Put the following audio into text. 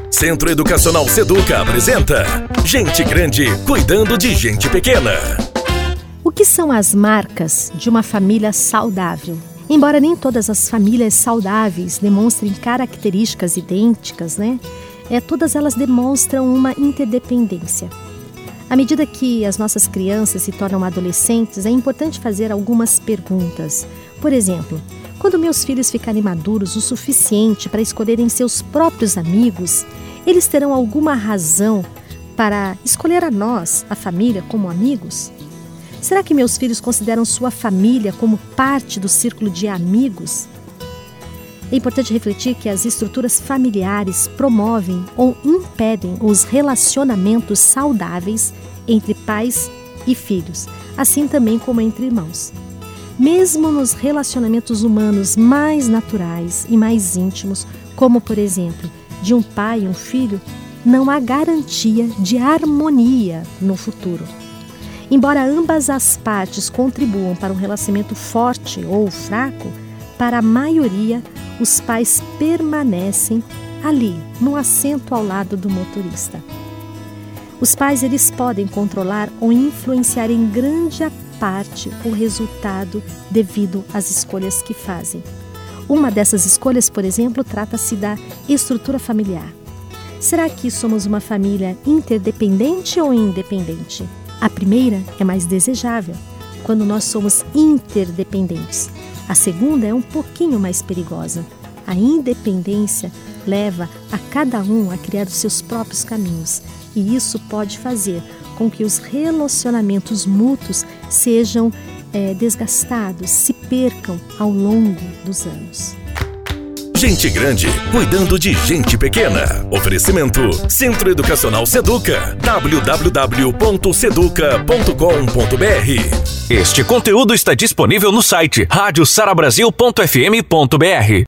Centro Educacional Seduca apresenta Gente Grande cuidando de gente pequena. O que são as marcas de uma família saudável? Embora nem todas as famílias saudáveis demonstrem características idênticas, todas elas demonstram uma interdependência. À medida que as nossas crianças se tornam adolescentes, é importante fazer algumas perguntas. Por exemplo, quando meus filhos ficarem maduros o suficiente para escolherem seus próprios amigos, eles terão alguma razão para escolher a nós, a família, como amigos? Será que meus filhos consideram sua família como parte do círculo de amigos? É importante refletir que as estruturas familiares promovem ou impedem os relacionamentos saudáveis entre pais e filhos, assim também como entre irmãos. Mesmo nos relacionamentos humanos mais naturais e mais íntimos, como, por exemplo, de um pai e um filho, não há garantia de harmonia no futuro. Embora ambas as partes contribuam para um relacionamento forte ou fraco, para a maioria, os pais permanecem ali, no assento ao lado do motorista. Os pais, eles podem controlar ou influenciar em grande parte o resultado devido às escolhas que fazem. Uma dessas escolhas, por exemplo, trata-se da estrutura familiar. Será que somos uma família interdependente ou independente? A primeira é mais desejável, quando nós somos interdependentes. A segunda é um pouquinho mais perigosa. A independência leva a cada um a criar os seus próprios caminhos, e isso pode fazer com que os relacionamentos mútuos sejam desgastados, se percam ao longo dos anos. Gente Grande cuidando de gente pequena. Oferecimento Centro Educacional Seduca. www.seduca.com.br. Este conteúdo está disponível no site radiosarabrasil.fm.br.